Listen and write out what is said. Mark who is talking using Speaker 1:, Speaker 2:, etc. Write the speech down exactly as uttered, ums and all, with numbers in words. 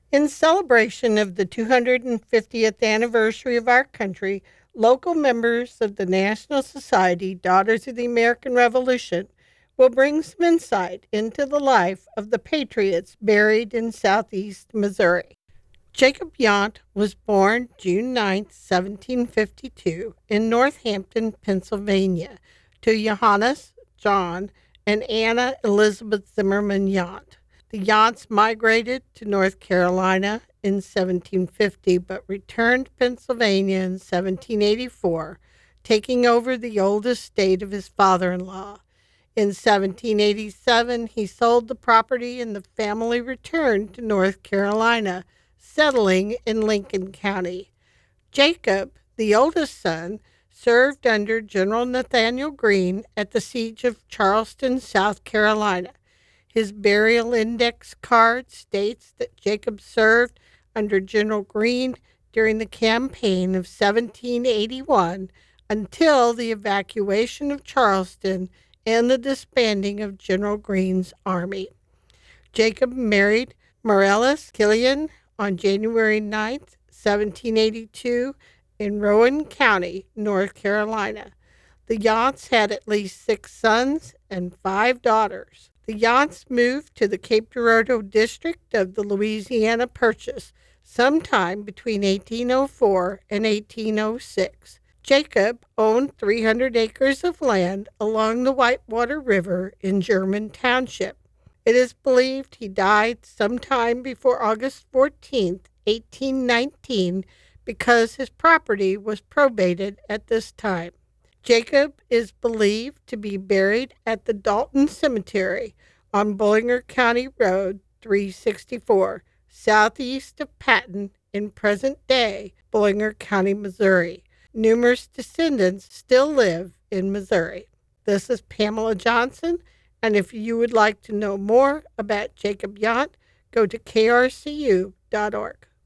Speaker 1: In celebration of the two hundred fiftieth anniversary of our country, local members of the National Society Daughters of the American Revolution will bring some insight into the life of the patriots buried in southeast Missouri. Jacob Yount was born June ninth, seventeen fifty-two, in Northampton, Pennsylvania, to Johannes John and Anna Elizabeth Zimmerman Yount. The Younts migrated to North Carolina in seventeen fifty but returned to Pennsylvania in seventeen eighty-four, taking over the old estate of his father in law. In seventeen eighty-seven, he sold the property and the family returned to North Carolina, settling in Lincoln County. Jacob, the oldest son, served under General Nathanael Greene at the Siege of Charleston, South Carolina. His burial index card states that Jacob served under General Greene during the campaign of seventeen eighty-one until the evacuation of Charleston and the disbanding of General Greene's army. Jacob married Morellis Killian on January ninth, seventeen eighty-two, in Rowan County, North Carolina. The Younts had at least six sons and five daughters. The Younts moved to the Cape Girardeau district of the Louisiana Purchase sometime between eighteen oh four and eighteen oh six. Jacob owned three hundred acres of land along the Whitewater River in German Township. It is believed he died sometime before August fourteenth, eighteen nineteen, because his property was probated at this time. Jacob is believed to be buried at the Dalton Cemetery on Bullinger County Road three sixty-four, southeast of Patton in present-day Bullinger County, Missouri. Numerous descendants still live in Missouri. This is Pamela Johnson, and if you would like to know more about Jacob Yount, go to k r c u dot org.